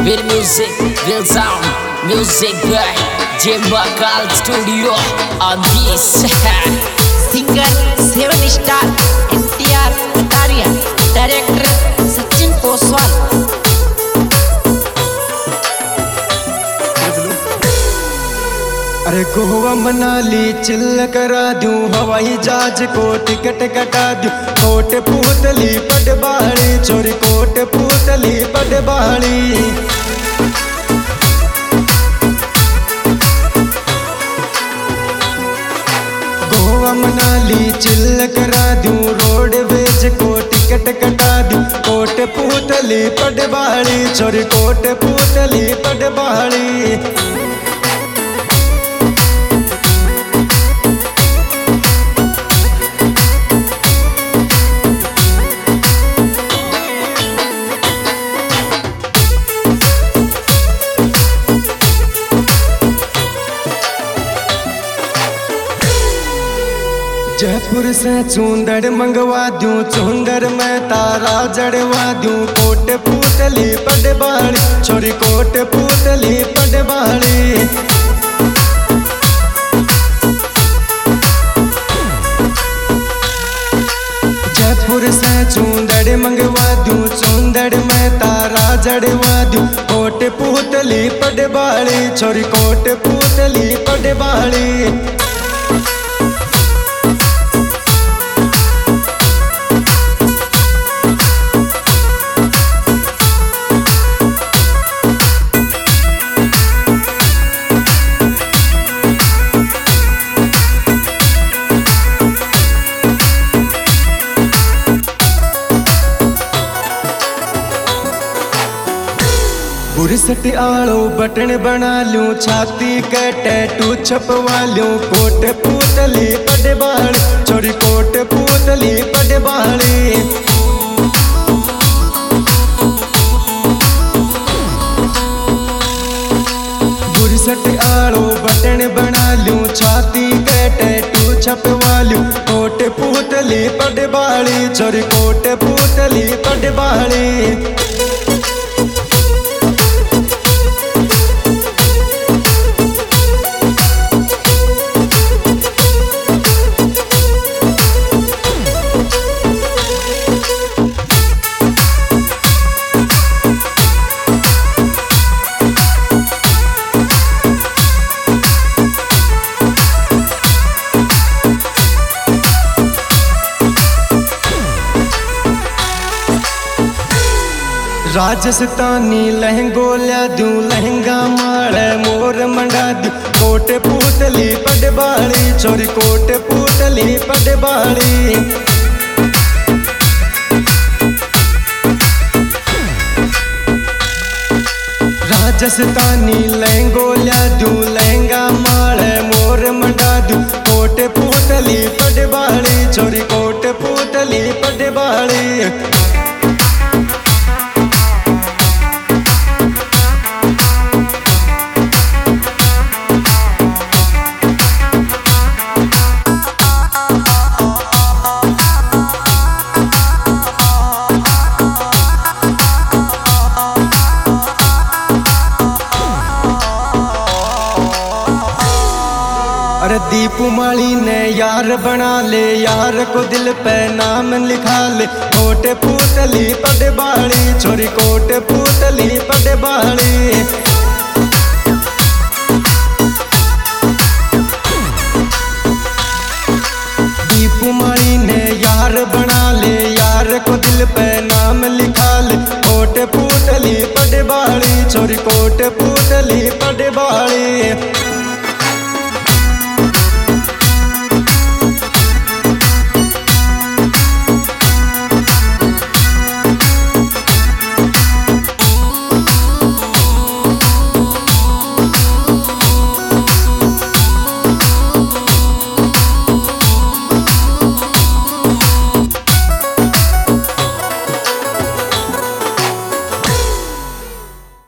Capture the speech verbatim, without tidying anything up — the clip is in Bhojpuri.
real music, real sound, music by J Bakal Studio on this. Singer seven star N T R Kataria, director Sachin Oswal. अरे गोवा मनाली चिल्ल करा दूं, हवाई जहाज को टिकट कटा दूं। कोट पूतली पटबाड़ी, छोरी कोट पूतली पटबाड़ी। गोवा मनाली चिल्ल करा दूं, रोडवेज को टिकट कटा दूं। कोट पूतली पटबाड़ी, छोरी कोट पूतली पटबाड़ी। जयपुर से चूंदड़ मंगवा दूं, चूंदड़ में तारा जड़वा दूं। कोट पूतली पटबाड़ी, छोरी कोट पूतली पटबाड़ी। जयपुर से चूंदड़ मंगवा दूं, चूंदड़ में तारा जड़वा दूं। कोट पूतली पटबाड़ी, छोरी कोट पूतली पटबाड़ी। बुरसट आलो बटन बना लूं, छाती के टैटू छपवा लूं। कोट पूतली पटबाड़ी, छोरी कोट पूतली पटबाड़ी। बुरसट आलो बटन बना लूं, छाती के टैटू छपवा लूं। कोट पूतली पटबाड़ी, छोरी कोट पूतली पटबाड़ी। राजस्थानी लहंगो ल्या दूं, लहंगा माड़े मोर मंडा दूं। कोट पूतली पटबाड़ी, छोरी कोट पूतली पटबाड़ी। राजस्थानी लहंगो ल्या दूं, लहंगा माड़े मोर मंडा दूं। कोट पूतली पटबाड़ी, छोरी कोट पूतली पटबाड़ी। अरे दीपू माली ने यार बना ले, यार को दिल पे नाम लिखा ले। कोट पूतली पटबाड़ी, छोरी कोट पूतली पटबाड़ी। दीपू माली ने यार बना ले, यार को दिल पे नाम लिखा ले। कोट पूतली पटबाड़ी, छोरी कोट पूतली पटबाड़ी।